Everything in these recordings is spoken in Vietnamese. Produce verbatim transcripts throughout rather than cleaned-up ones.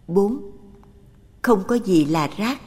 bốn. Không có gì là rác.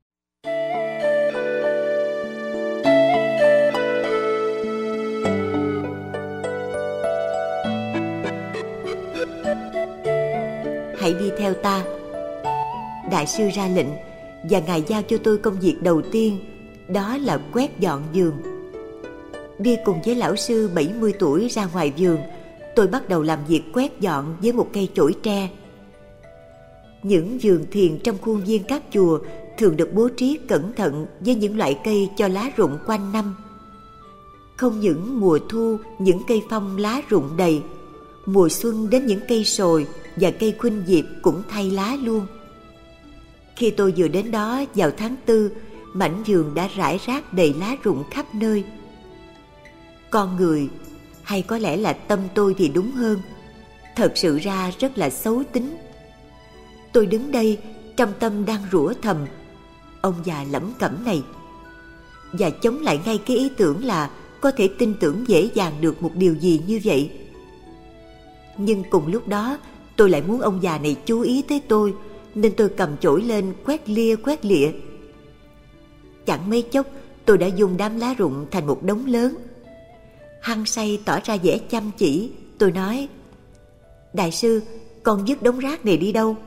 Hãy đi theo ta. Đại sư ra lệnh, và Ngài giao cho tôi công việc đầu tiên, đó là quét dọn vườn. Đi cùng với lão sư bảy mươi tuổi ra ngoài vườn, tôi bắt đầu làm việc quét dọn với một cây chổi tre. Những vườn thiền trong khuôn viên các chùa thường được bố trí cẩn thận với những loại cây cho lá rụng quanh năm. Không những mùa thu những cây phong lá rụng đầy, mùa xuân đến những cây sồi và cây khuynh diệp cũng thay lá luôn. Khi tôi vừa đến đó vào tháng tư, mảnh vườn đã rải rác đầy lá rụng khắp nơi. Con người, hay có lẽ là tâm tôi thì đúng hơn, thật sự ra rất là xấu tính. Tôi đứng đây trong tâm đang rủa thầm, ông già lẩm cẩm này, và chống lại ngay cái ý tưởng là có thể tin tưởng dễ dàng được một điều gì như vậy. Nhưng cùng lúc đó tôi lại muốn ông già này chú ý tới tôi, nên tôi cầm chổi lên quét lia quét lịa. Chẳng mấy chốc tôi đã dùng đám lá rụng thành một đống lớn. Hăng say tỏ ra vẻ chăm chỉ, tôi nói: Đại sư, con vứt đống rác này đi đâu?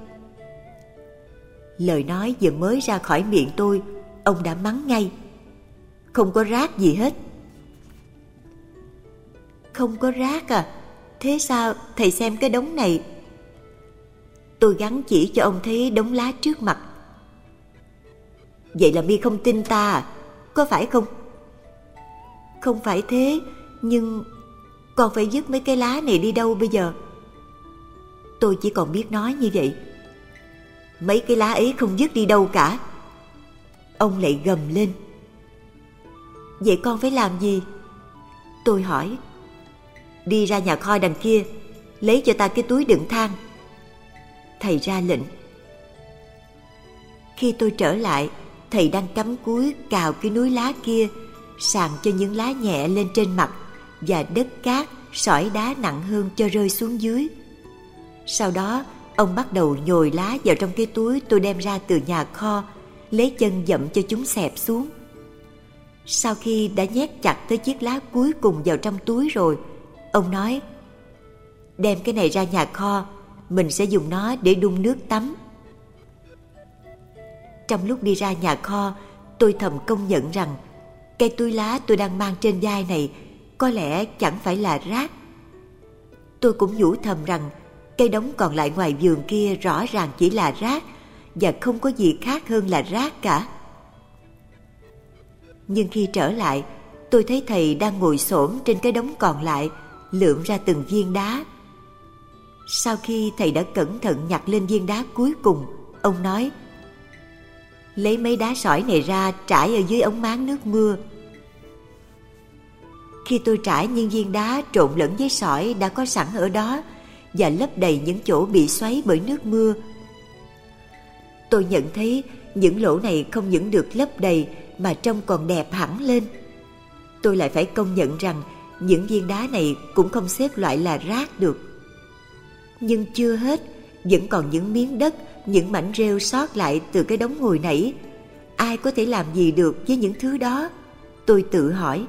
Lời nói vừa mới ra khỏi miệng tôi, ông đã mắng ngay: Không có rác gì hết. Không có rác à? Thế sao? Thầy xem cái đống này. Tôi gắng chỉ cho ông thấy đống lá trước mặt. Vậy là mi không tin ta à? Có phải không? Không phải thế, nhưng con phải vứt mấy cái lá này đi đâu bây giờ? Tôi chỉ còn biết nói như vậy. Mấy cái lá ấy không vứt đi đâu cả. Ông lại gầm lên. Vậy con phải làm gì? Tôi hỏi. Đi ra nhà kho đằng kia, lấy cho ta cái túi đựng than. Thầy ra lệnh. Khi tôi trở lại, thầy đang cắm cúi cào cái núi lá kia, sàng cho những lá nhẹ lên trên mặt, và đất cát, sỏi đá nặng hơn cho rơi xuống dưới. Sau đó, ông bắt đầu nhồi lá vào trong cái túi tôi đem ra từ nhà kho, lấy chân dậm cho chúng xẹp xuống. Sau khi đã nhét chặt tới chiếc lá cuối cùng vào trong túi rồi, ông nói: Đem cái này ra nhà kho, mình sẽ dùng nó để đun nước tắm. Trong lúc đi ra nhà kho, tôi thầm công nhận rằng cây túi lá tôi đang mang trên vai này có lẽ chẳng phải là rác. Tôi cũng nhủ thầm rằng cây đống còn lại ngoài vườn kia rõ ràng chỉ là rác, và không có gì khác hơn là rác cả. Nhưng khi trở lại, tôi thấy thầy đang ngồi xổm trên cái đống còn lại, lượm ra từng viên đá. Sau khi thầy đã cẩn thận nhặt lên viên đá cuối cùng, ông nói: Lấy mấy đá sỏi này ra trải ở dưới ống máng nước mưa. Khi tôi trải những viên đá trộn lẫn với sỏi đã có sẵn ở đó và lấp đầy những chỗ bị xoáy bởi nước mưa, tôi nhận thấy những lỗ này không những được lấp đầy mà trông còn đẹp hẳn lên. Tôi lại phải công nhận rằng những viên đá này cũng không xếp loại là rác được. Nhưng chưa hết, vẫn còn những miếng đất, những mảnh rêu sót lại từ cái đống hồi nãy. Ai có thể làm gì được với những thứ đó? Tôi tự hỏi.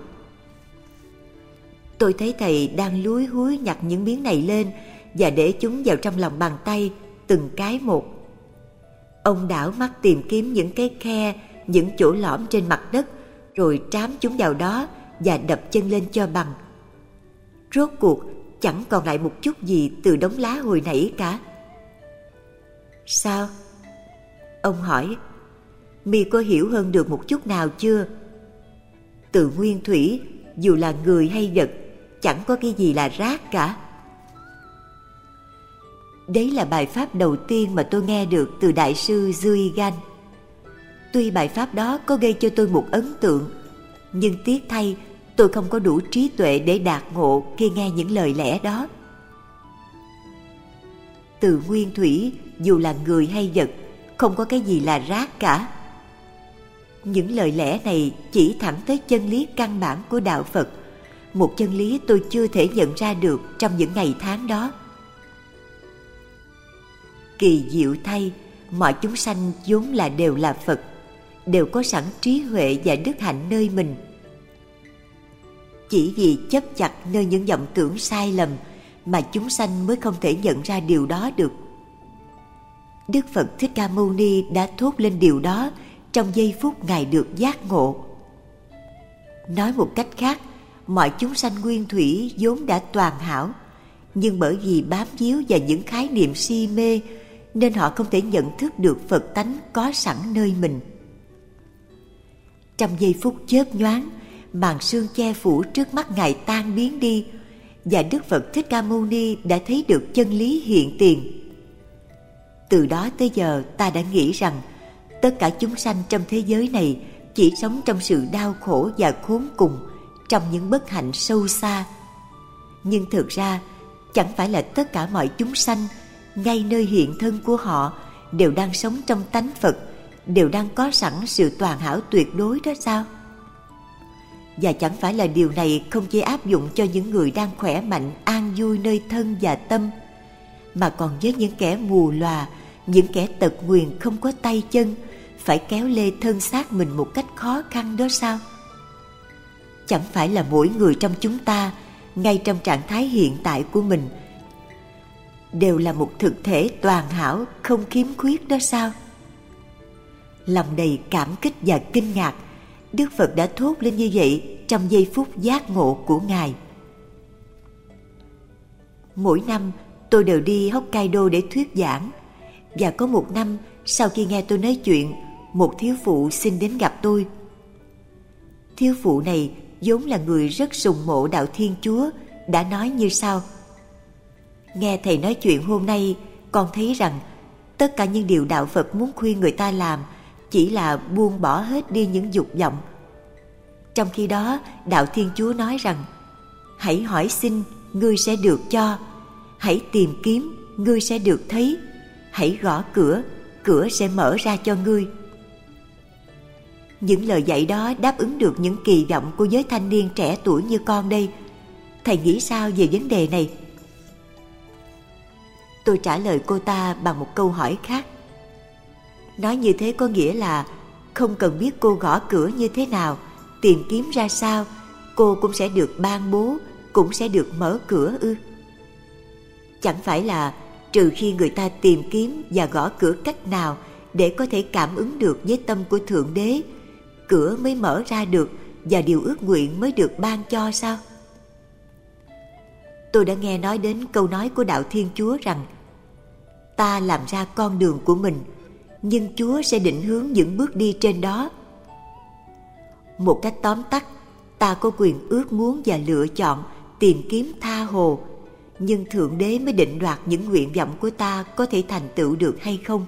Tôi thấy thầy đang lúi húi nhặt những miếng này lên và để chúng vào trong lòng bàn tay, từng cái một. Ông đảo mắt tìm kiếm những cái khe, những chỗ lõm trên mặt đất, rồi trám chúng vào đó và đập chân lên cho bằng. Rốt cuộc chẳng còn lại một chút gì từ đống lá hồi nãy cả. Sao? Ông hỏi. Mi có hiểu hơn được một chút nào chưa? Từ nguyên thủy, dù là người hay vật, chẳng có cái gì là rác cả. Đấy là bài pháp đầu tiên mà tôi nghe được từ Đại sư Duy Gan. Tuy bài pháp đó có gây cho tôi một ấn tượng, nhưng tiếc thay tôi không có đủ trí tuệ để đạt ngộ khi nghe những lời lẽ đó. Từ nguyên thủy, dù là người hay vật, không có cái gì là rác cả. Những lời lẽ này chỉ thẳng tới chân lý căn bản của đạo Phật, một chân lý tôi chưa thể nhận ra được trong những ngày tháng đó. kỳ diệu thay, mọi chúng sanh vốn là đều là Phật, đều có sẵn trí huệ và đức hạnh nơi mình. Chỉ vì chấp chặt nơi những vọng tưởng sai lầm mà chúng sanh mới không thể nhận ra điều đó được. Đức Phật Thích Ca Mâu Ni đã thốt lên điều đó trong giây phút Ngài được giác ngộ. Nói một cách khác, mọi chúng sanh nguyên thủy vốn đã toàn hảo, nhưng bởi vì bám víu vào những khái niệm si mê nên họ không thể nhận thức được Phật tánh có sẵn nơi mình. Trong giây phút chớp nhoáng, màn sương che phủ trước mắt Ngài tan biến đi, và Đức Phật Thích Ca Mâu Ni đã thấy được chân lý hiện tiền. Từ đó tới giờ ta đã nghĩ rằng tất cả chúng sanh trong thế giới này chỉ sống trong sự đau khổ và khốn cùng, trong những bất hạnh sâu xa. Nhưng thực ra chẳng phải là tất cả mọi chúng sanh ngay nơi hiện thân của họ đều đang sống trong tánh Phật, đều đang có sẵn sự toàn hảo tuyệt đối đó sao? Và chẳng phải là điều này không chỉ áp dụng cho những người đang khỏe mạnh, an vui nơi thân và tâm, mà còn với những kẻ mù lòa, những kẻ tật nguyền không có tay chân, phải kéo lê thân xác mình một cách khó khăn đó sao? Chẳng phải là mỗi người trong chúng ta, ngay trong trạng thái hiện tại của mình, đều là một thực thể toàn hảo, không khiếm khuyết đó sao? Lòng đầy cảm kích và kinh ngạc, Đức Phật đã thốt lên như vậy trong giây phút giác ngộ của Ngài. Mỗi năm tôi đều đi Hokkaido để thuyết giảng, và có một năm sau khi nghe tôi nói chuyện, một thiếu phụ xin đến gặp tôi. Thiếu phụ này vốn là người rất sùng mộ đạo Thiên Chúa, đã nói như sau: nghe thầy nói chuyện hôm nay, con thấy rằng tất cả những điều đạo Phật muốn khuyên người ta làm chỉ là buông bỏ hết đi những dục vọng. Trong khi đó, đạo Thiên Chúa nói rằng hãy hỏi xin, ngươi sẽ được cho; hãy tìm kiếm, ngươi sẽ được thấy; hãy gõ cửa, cửa sẽ mở ra cho ngươi. Những lời dạy đó đáp ứng được những kỳ vọng của giới thanh niên trẻ tuổi như con đây. Thầy nghĩ sao về vấn đề này? Tôi trả lời cô ta bằng một câu hỏi khác. Nói như thế có nghĩa là không cần biết cô gõ cửa như thế nào, tìm kiếm ra sao, cô cũng sẽ được ban bố, cũng sẽ được mở cửa ư? Chẳng phải là trừ khi người ta tìm kiếm và gõ cửa cách nào để có thể cảm ứng được với tâm của Thượng Đế, cửa mới mở ra được và điều ước nguyện mới được ban cho sao? Tôi đã nghe nói đến câu nói của đạo Thiên Chúa rằng ta làm ra con đường của mình, nhưng Chúa sẽ định hướng những bước đi trên đó. Một cách tóm tắt, ta có quyền ước muốn và lựa chọn, tìm kiếm tha hồ, nhưng Thượng Đế mới định đoạt những nguyện vọng của ta có thể thành tựu được hay không.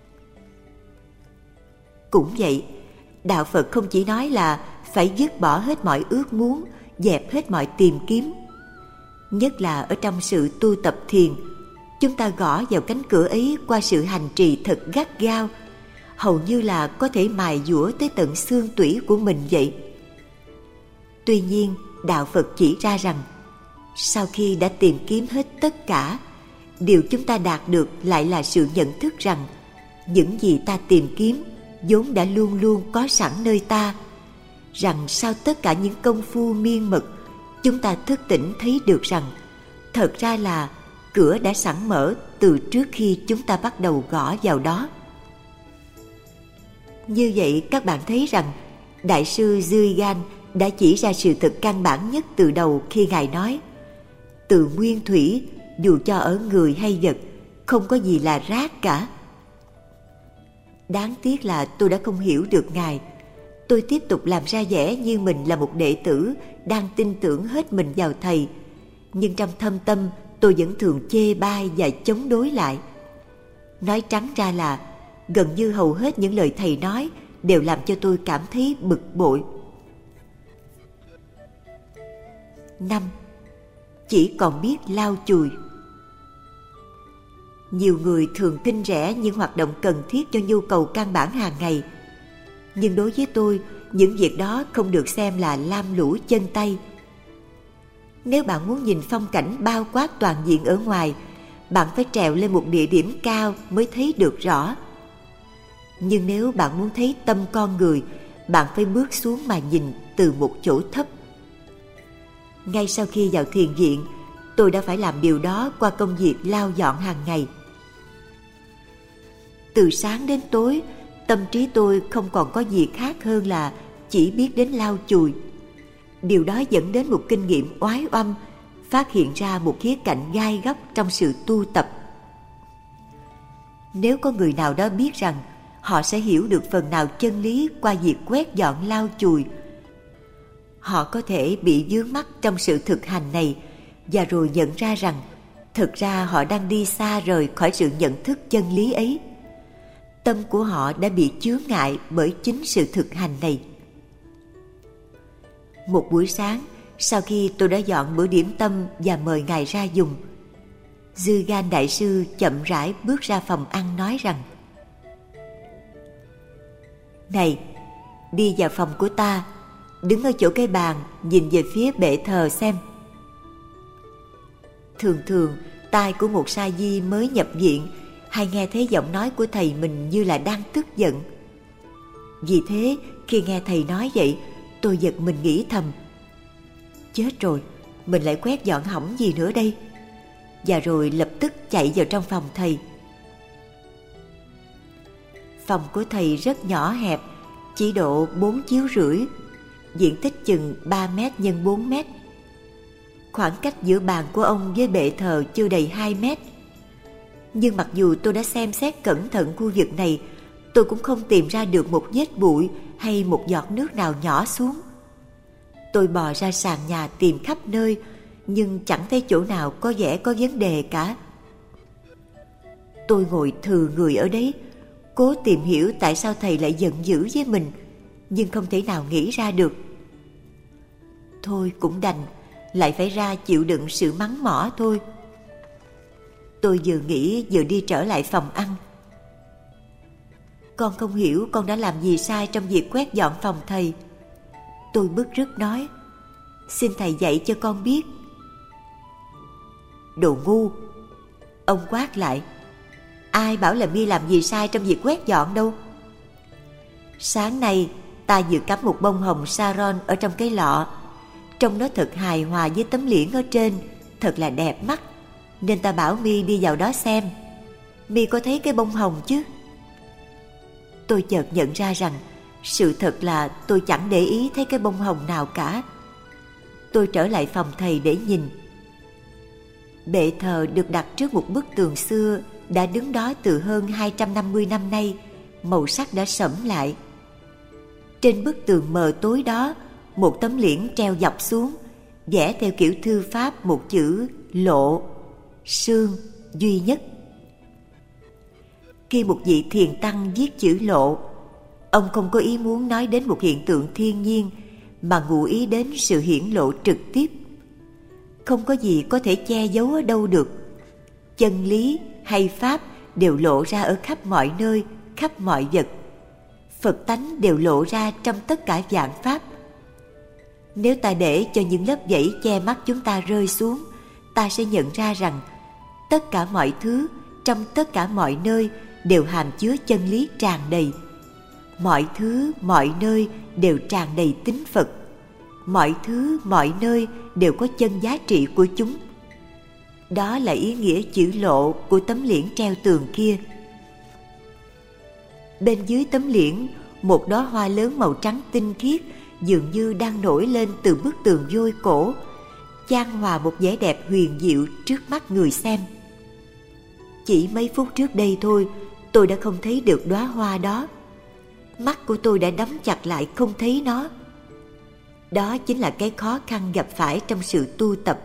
Cũng vậy, đạo Phật không chỉ nói là phải dứt bỏ hết mọi ước muốn, dẹp hết mọi tìm kiếm. Nhất là ở trong sự tu tập thiền, chúng ta gõ vào cánh cửa ấy qua sự hành trì thật gắt gao, hầu như là có thể mài dũa tới tận xương tủy của mình vậy. Tuy nhiên, đạo Phật chỉ ra rằng sau khi đã tìm kiếm hết tất cả, điều chúng ta đạt được lại là sự nhận thức rằng những gì ta tìm kiếm vốn đã luôn luôn có sẵn nơi ta, rằng sau tất cả những công phu miên mật, chúng ta thức tỉnh thấy được rằng thật ra là cửa đã sẵn mở từ trước khi chúng ta bắt đầu gõ vào đó. Như vậy các bạn thấy rằng Đại sư Zhuigan đã chỉ ra sự thật căn bản nhất từ đầu khi Ngài nói từ nguyên thủy, dù cho ở người hay vật, không có gì là rác cả. Đáng tiếc là tôi đã không hiểu được Ngài. Tôi tiếp tục làm ra vẻ như mình là một đệ tử đang tin tưởng hết mình vào Thầy, nhưng trong thâm tâm tôi vẫn thường chê bai và chống đối lại. Nói trắng ra là gần như hầu hết những lời Thầy nói đều làm cho tôi cảm thấy bực bội. Năm, chỉ còn biết lau chùi. Nhiều người thường khinh rẻ những hoạt động cần thiết cho nhu cầu căn bản hàng ngày. Nhưng đối với tôi, những việc đó không được xem là lam lũ chân tay. Nếu bạn muốn nhìn phong cảnh bao quát toàn diện ở ngoài bạn phải trèo lên một địa điểm cao mới thấy được rõ. Nhưng nếu bạn muốn thấy tâm con người, bạn phải bước xuống mà nhìn từ một chỗ thấp. Ngay sau khi vào thiền viện, tôi đã phải làm điều đó qua công việc lau dọn hàng ngày. Từ sáng đến tối, tâm trí tôi không còn có gì khác hơn là chỉ biết đến lau chùi. Điều đó dẫn đến một kinh nghiệm oái oăm, phát hiện ra một khía cạnh gai góc trong sự tu tập. Nếu có người nào đó biết rằng họ sẽ hiểu được phần nào chân lý qua việc quét dọn lau chùi, họ có thể bị vướng mắc trong sự thực hành này và rồi nhận ra rằng thực ra họ đang đi xa rời khỏi sự nhận thức chân lý ấy. Tâm của họ đã bị chướng ngại bởi chính sự thực hành này. Một buổi sáng, sau khi tôi đã dọn bữa điểm tâm và mời Ngài ra dùng, Dư Gan Đại Sư chậm rãi bước ra phòng ăn nói rằng: "Này, đi vào phòng của ta, đứng ở chỗ cái bàn, nhìn về phía bệ thờ xem." Thường thường, tai của một sa di mới nhập viện hay nghe thấy giọng nói của thầy mình như là đang tức giận. Vì thế, khi nghe thầy nói vậy, tôi giật mình nghĩ thầm: chết rồi, mình lại quét dọn hỏng gì nữa đây? Và rồi lập tức chạy vào trong phòng thầy. Phòng của thầy rất nhỏ hẹp, chỉ độ bốn chiếu rưỡi, diện tích chừng ba mét nhân bốn mét. Khoảng cách giữa bàn của ông với bệ thờ chưa đầy hai mét. Nhưng mặc dù tôi đã xem xét cẩn thận khu vực này, tôi cũng không tìm ra được một vết bụi hay một giọt nước nào nhỏ xuống. Tôi bò ra sàn nhà tìm khắp nơi, nhưng chẳng thấy chỗ nào có vẻ có vấn đề cả. Tôi ngồi thừ người ở đấy, cố tìm hiểu tại sao thầy lại giận dữ với mình, nhưng không thể nào nghĩ ra được. Thôi cũng đành, lại phải ra chịu đựng sự mắng mỏ thôi. Tôi vừa nghĩ vừa đi trở lại phòng ăn. Con không hiểu con đã làm gì sai trong việc quét dọn phòng thầy. Tôi bức rứt nói: xin thầy dạy cho con biết. Đồ ngu! Ông quát lại: ai bảo là Mi làm gì sai trong việc quét dọn đâu. Sáng nay ta vừa cắm một bông hồng Saron ở trong cái lọ, trông nó thật hài hòa với tấm liễn ở trên, thật là đẹp mắt, nên ta bảo Mi đi vào đó xem. Mi có thấy cái bông hồng chứ? Tôi chợt nhận ra rằng sự thật là tôi chẳng để ý thấy cái bông hồng nào cả. Tôi trở lại phòng thầy để nhìn. Bệ thờ được đặt trước một bức tường xưa đã đứng đó từ hơn hai trăm năm mươi năm nay, màu sắc đã sẫm lại. Trên bức tường mờ tối đó, một tấm liễn treo dọc xuống, vẽ theo kiểu thư pháp một chữ Lộ, Sương, duy nhất. Khi một vị thiền tăng viết chữ Lộ, ông không có ý muốn nói đến một hiện tượng thiên nhiên, mà ngụ ý đến sự hiển lộ trực tiếp. Không có gì có thể che giấu ở đâu được. Chân lý hay pháp đều lộ ra ở khắp mọi nơi, khắp mọi vật. Phật tánh đều lộ ra trong tất cả vạn pháp. Nếu ta để cho những lớp vảy che mắt chúng ta rơi xuống, ta sẽ nhận ra rằng tất cả mọi thứ trong tất cả mọi nơi đều hàm chứa chân lý tràn đầy. Mọi thứ, mọi nơi đều tràn đầy tính Phật. Mọi thứ, mọi nơi đều có chân giá trị của chúng. Đó là ý nghĩa chữ Lộ của tấm liễn treo tường kia. Bên dưới tấm liễn, một đóa hoa lớn màu trắng tinh khiết dường như đang nổi lên từ bức tường vôi cổ, chan hòa một vẻ đẹp huyền diệu trước mắt người xem. Chỉ mấy phút trước đây thôi, tôi đã không thấy được đóa hoa đó. Mắt của tôi đã đóng chặt lại không thấy nó. Đó chính là cái khó khăn gặp phải trong sự tu tập.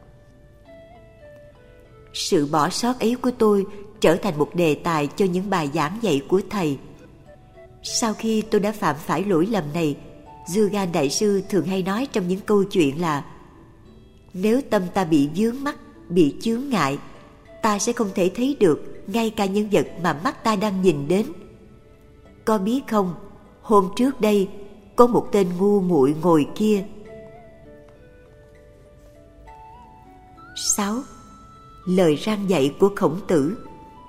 Sự bỏ sót ấy của tôi trở thành một đề tài cho những bài giảng dạy của thầy. Sau khi tôi đã phạm phải lỗi lầm này, Dư Gan Đại Sư thường hay nói trong những câu chuyện là: nếu tâm ta bị vướng mắc, bị chướng ngại, ta sẽ không thể thấy được ngay cả những vật mà mắt ta đang nhìn đến. Có biết không, hôm trước đây có một tên ngu muội ngồi kia. sáu. lời răn dạy của Khổng Tử.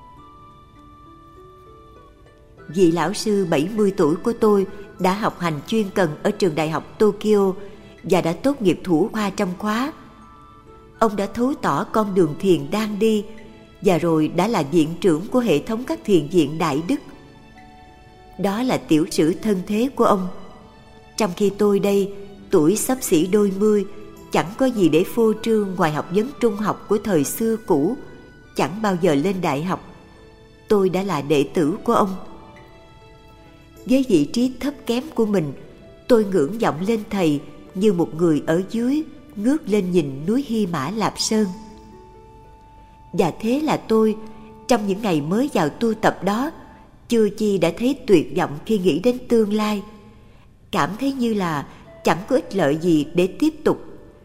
Vị lão sư bảy mươi tuổi của tôi đã học hành chuyên cần ở trường đại học Tokyo và đã tốt nghiệp thủ khoa trong khóa. Ông đã thấu tỏ con đường thiền đang đi và rồi đã là viện trưởng của hệ thống các thiền viện Đại Đức. Đó là tiểu sử thân thế của ông. Trong khi tôi đây, tuổi xấp xỉ đôi mươi, chẳng có gì để phô trương ngoài học vấn trung học của thời xưa cũ, chẳng bao giờ lên đại học. Tôi đã là đệ tử của ông. Với vị trí thấp kém của mình, tôi ngưỡng vọng lên thầy như một người ở dưới ngước lên nhìn núi Hy Mã Lạp Sơn. Và thế là tôi, trong những ngày mới vào tu tập đó, chưa chi đã thấy tuyệt vọng khi nghĩ đến tương lai, cảm thấy như là chẳng có ích lợi gì để tiếp tục,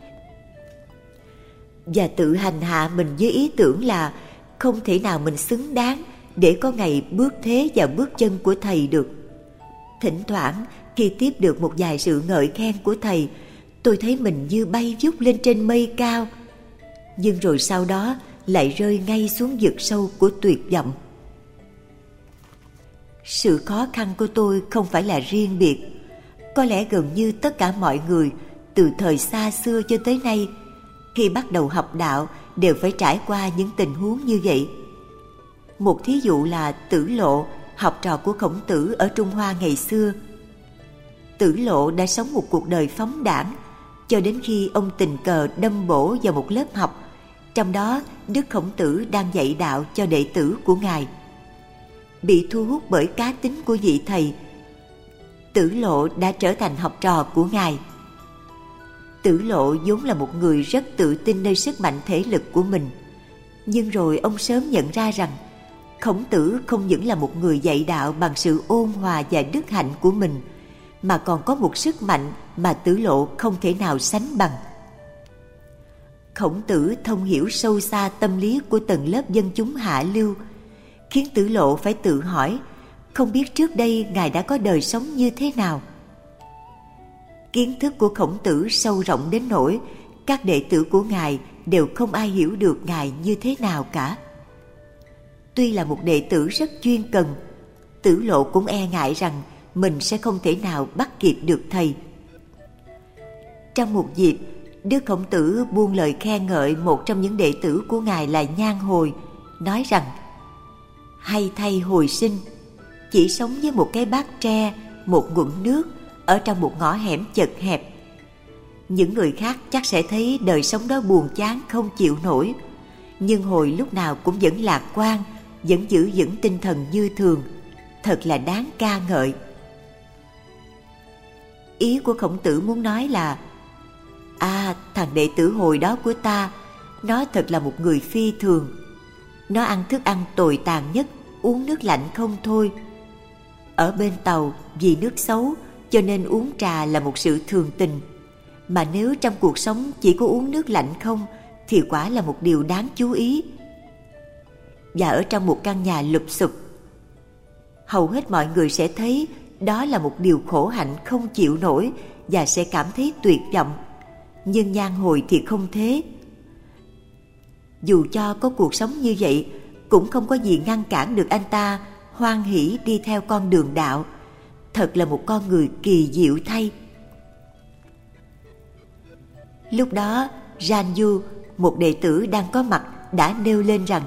và tự hành hạ mình với ý tưởng là không thể nào mình xứng đáng để có ngày bước thế vào bước chân của thầy được. Thỉnh thoảng khi tiếp được một vài sự ngợi khen của thầy, tôi thấy mình như bay vút lên trên mây cao, nhưng rồi sau đó lại rơi ngay xuống vực sâu của tuyệt vọng. Sự khó khăn của tôi không phải là riêng biệt. Có lẽ gần như tất cả mọi người từ thời xa xưa cho tới nay, khi bắt đầu học đạo đều phải trải qua những tình huống như vậy. Một thí dụ là Tử Lộ, học trò của Khổng Tử ở Trung Hoa ngày xưa. Tử Lộ đã sống một cuộc đời phóng đãng cho đến khi ông tình cờ đâm bổ vào một lớp học, trong đó Đức Khổng Tử đang dạy đạo cho đệ tử của Ngài. Bị thu hút bởi cá tính của vị thầy, Tử Lộ đã trở thành học trò của Ngài. Tử Lộ vốn là một người rất tự tin nơi sức mạnh thể lực của mình, nhưng rồi ông sớm nhận ra rằng Khổng Tử không những là một người dạy đạo bằng sự ôn hòa và đức hạnh của mình, mà còn có một sức mạnh mà Tử Lộ không thể nào sánh bằng. Khổng Tử thông hiểu sâu xa tâm lý của tầng lớp dân chúng hạ lưu, khiến Tử Lộ phải tự hỏi không biết trước đây Ngài đã có đời sống như thế nào. Kiến thức của Khổng Tử sâu rộng đến nỗi các đệ tử của Ngài đều không ai hiểu được Ngài như thế nào cả. Tuy là một đệ tử rất chuyên cần, Tử Lộ cũng e ngại rằng mình sẽ không thể nào bắt kịp được thầy. Trong một dịp, Đức Khổng Tử buông lời khen ngợi một trong những đệ tử của Ngài là Nhan Hồi, nói rằng: hay thay hồi sinh, chỉ sống với một cái bát tre, một ngụm nước ở trong một ngõ hẻm chật hẹp. Những người khác chắc sẽ thấy đời sống đó buồn chán không chịu nổi, nhưng Hồi lúc nào cũng vẫn lạc quan, vẫn giữ vững tinh thần như thường, thật là đáng ca ngợi. Ý của Khổng Tử muốn nói là: à, thằng đệ tử Hồi đó của ta, nó thật là một người phi thường. Nó ăn thức ăn tồi tàn nhất, uống nước lạnh không thôi. Ở bên tàu, vì nước xấu cho nên uống trà là một sự thường tình, mà nếu trong cuộc sống chỉ có uống nước lạnh không thì quả là một điều đáng chú ý. Và ở trong một căn nhà lụp xụp, hầu hết mọi người sẽ thấy đó là một điều khổ hạnh không chịu nổi và sẽ cảm thấy tuyệt vọng. Nhưng Nhan Hồi thì không thế. Dù cho có cuộc sống như vậy, cũng không có gì ngăn cản được anh ta hoan hỷ đi theo con đường đạo. Thật là một con người kỳ diệu thay. Lúc đó, Ranju, một đệ tử đang có mặt, đã nêu lên rằng: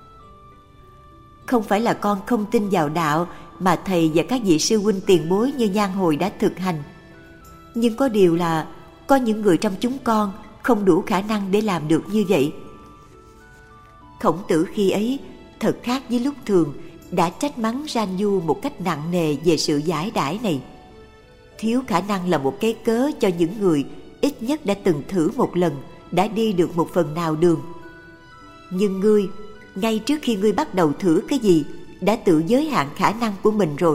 không phải là con không tin vào đạo mà thầy và các vị sư huynh tiền bối như Nhan Hồi đã thực hành. Nhưng có điều là có những người trong chúng con không đủ khả năng để làm được như vậy. Khổng Tử khi ấy thật khác với lúc thường, đã trách mắng Ranju một cách nặng nề về sự giải đãi này. Thiếu khả năng là một cái cớ cho những người ít nhất đã từng thử một lần, đã đi được một phần nào đường. Nhưng ngươi, ngay trước khi ngươi bắt đầu thử cái gì, đã tự giới hạn khả năng của mình rồi.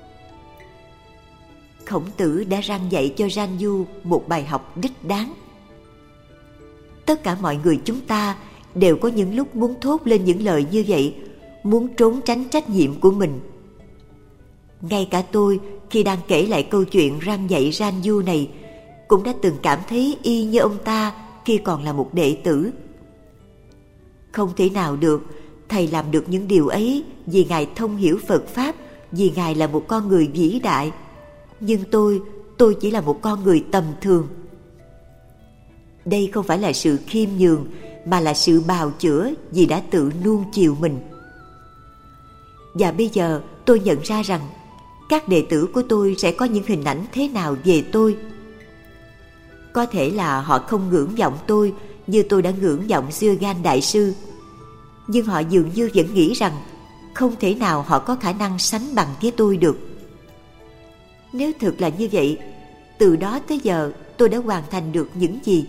Khổng Tử đã răn dạy cho Ranju một bài học đích đáng. Tất cả mọi người chúng ta đều có những lúc muốn thốt lên những lời như vậy, muốn trốn tránh trách nhiệm của mình. Ngay cả tôi, khi đang kể lại câu chuyện răn dạy Ranju này, cũng đã từng cảm thấy y như ông ta khi còn là một đệ tử. Không thể nào được. Thầy làm được những điều ấy vì Ngài thông hiểu Phật Pháp, vì Ngài là một con người vĩ đại. Nhưng tôi, tôi chỉ là một con người tầm thường. Đây không phải là sự khiêm nhường, mà là sự bào chữa vì đã tự nuông chiều mình. Và bây giờ tôi nhận ra rằng các đệ tử của tôi sẽ có những hình ảnh thế nào về tôi. Có thể là họ không ngưỡng vọng tôi như tôi đã ngưỡng vọng Diogan Đại Sư, nhưng họ dường như vẫn nghĩ rằng không thể nào họ có khả năng sánh bằng với tôi được. Nếu thực là như vậy, từ đó tới giờ tôi đã hoàn thành được những gì?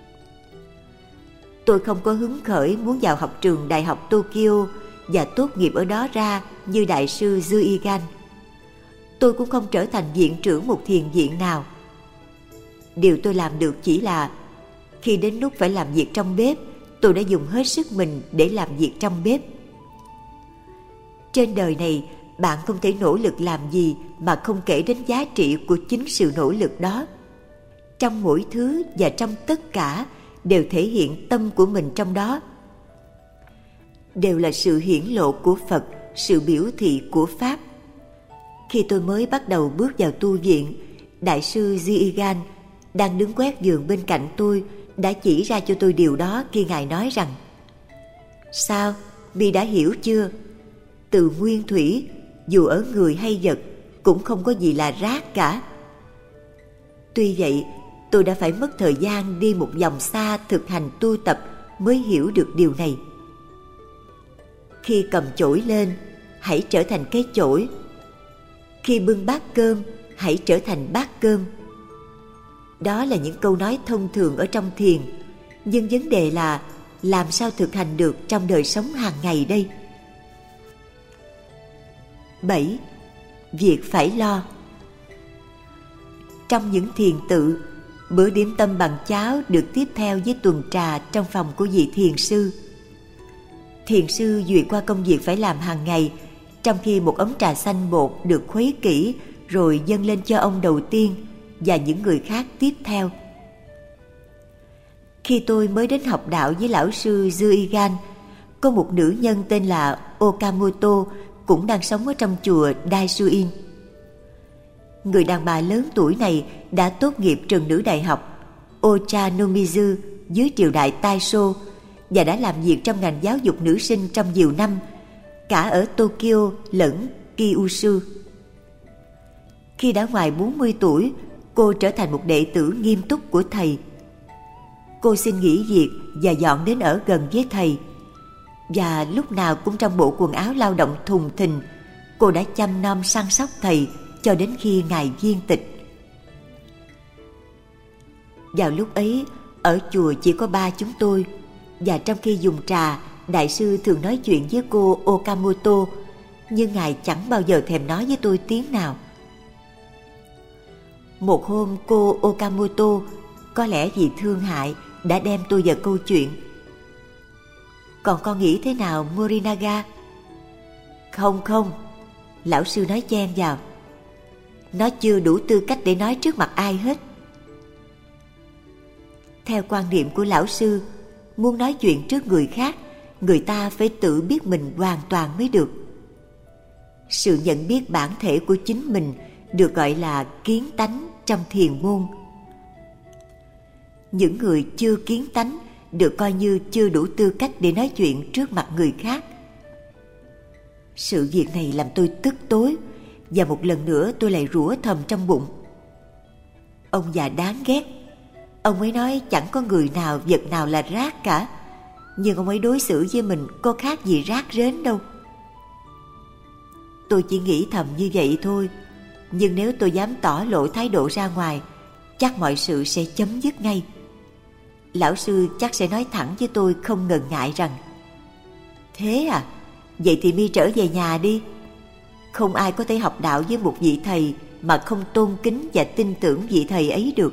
Tôi không có hứng khởi muốn vào học trường Đại học Tokyo và tốt nghiệp ở đó ra như Đại sư Diogan. Tôi cũng không trở thành viện trưởng một thiền viện nào. Điều tôi làm được chỉ là khi đến lúc phải làm việc trong bếp, tôi đã dùng hết sức mình để làm việc trong bếp. Trên đời này, bạn không thể nỗ lực làm gì mà không kể đến giá trị của chính sự nỗ lực đó. Trong mỗi thứ và trong tất cả đều thể hiện tâm của mình trong đó. Đều là sự hiển lộ của Phật, sự biểu thị của Pháp. Khi tôi mới bắt đầu bước vào tu viện, Đại sư Diogan đang đứng quét vườn bên cạnh tôi đã chỉ ra cho tôi điều đó khi Ngài nói rằng: Sao, Mi đã hiểu chưa? Từ nguyên thủy, dù ở người hay vật, cũng không có gì là rác cả. Tuy vậy, tôi đã phải mất thời gian đi một vòng xa thực hành tu tập mới hiểu được điều này. Khi cầm chổi lên, hãy trở thành cái chổi. Khi bưng bát cơm, hãy trở thành bát cơm. Đó là những câu nói thông thường ở trong thiền, nhưng vấn đề là làm sao thực hành được trong đời sống hàng ngày đây? bảy. Việc phải lo. Trong những thiền tự, bữa điểm tâm bằng cháo được tiếp theo với tuần trà trong phòng của vị thiền sư. Thiền sư duyệt qua công việc phải làm hàng ngày, trong khi một ấm trà xanh bột được khuấy kỹ rồi dâng lên cho ông đầu tiên và những người khác tiếp theo. Khi tôi mới đến học đạo với lão sư Diogan, có một nữ nhân tên là Okamoto cũng đang sống ở trong chùa Daisuin. Người đàn bà lớn tuổi này đã tốt nghiệp trường nữ đại học Ochanomizu dưới triều đại Taisho và đã làm việc trong ngành giáo dục nữ sinh trong nhiều năm, cả ở Tokyo lẫn Kyushu. Khi đã ngoài bốn mươi tuổi, cô trở thành một đệ tử nghiêm túc của thầy. Cô xin nghỉ việc và dọn đến ở gần với thầy. Và lúc nào cũng trong bộ quần áo lao động thùng thình, cô đã chăm nom săn sóc thầy cho đến khi Ngài viên tịch. Vào lúc ấy, ở chùa chỉ có ba chúng tôi, và trong khi dùng trà, Đại sư thường nói chuyện với cô Okamoto, nhưng Ngài chẳng bao giờ thèm nói với tôi tiếng nào. Một hôm cô Okamoto, có lẽ vì thương hại, đã đem tôi vào câu chuyện. Còn con nghĩ thế nào Morinaga? Không không, lão sư nói chen vào. Nó chưa đủ tư cách để nói trước mặt ai hết. Theo quan niệm của lão sư, muốn nói chuyện trước người khác, người ta phải tự biết mình hoàn toàn mới được. Sự nhận biết bản thể của chính mình được gọi là kiến tánh trong thiền môn. Những người chưa kiến tánh được coi như chưa đủ tư cách để nói chuyện trước mặt người khác. Sự việc này làm tôi tức tối, và một lần nữa tôi lại rủa thầm trong bụng. Ông già đáng ghét. Ông ấy nói chẳng có người nào, vật nào là rác cả, nhưng ông ấy đối xử với mình có khác gì rác rến đâu. Tôi chỉ nghĩ thầm như vậy thôi, nhưng nếu tôi dám tỏ lộ thái độ ra ngoài, chắc mọi sự sẽ chấm dứt ngay. Lão sư chắc sẽ nói thẳng với tôi không ngần ngại rằng: Thế à, vậy thì Mi trở về nhà đi. Không ai có thể học đạo với một vị thầy mà không tôn kính và tin tưởng vị thầy ấy được.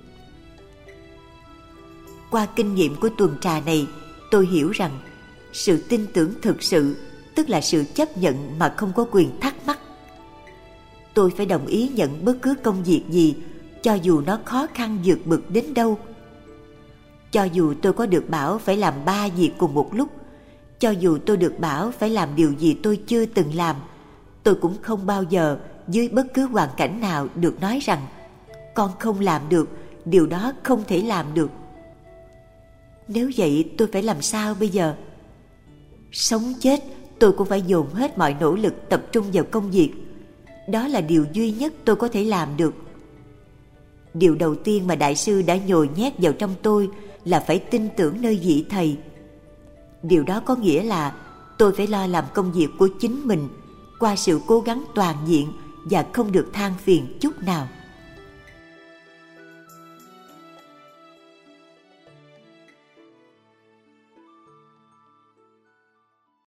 Qua kinh nghiệm của tuần trà này, tôi hiểu rằng sự tin tưởng thực sự tức là sự chấp nhận mà không có quyền thắc mắc. Tôi phải đồng ý nhận bất cứ công việc gì, cho dù nó khó khăn vượt bực đến đâu. Cho dù tôi có được bảo phải làm ba việc cùng một lúc, Cho dù tôi được bảo phải làm điều gì tôi chưa từng làm, tôi cũng không bao giờ dưới bất cứ hoàn cảnh nào được nói rằng con không làm được, điều đó không thể làm được. Nếu vậy tôi phải làm sao bây giờ? Sống chết tôi cũng phải dồn hết mọi nỗ lực tập trung vào công việc. Đó là điều duy nhất tôi có thể làm được. Điều đầu tiên mà Đại sư đã nhồi nhét vào trong tôi là phải tin tưởng nơi vị thầy. Điều đó có nghĩa là tôi phải lo làm công việc của chính mình qua sự cố gắng toàn diện và không được than phiền chút nào.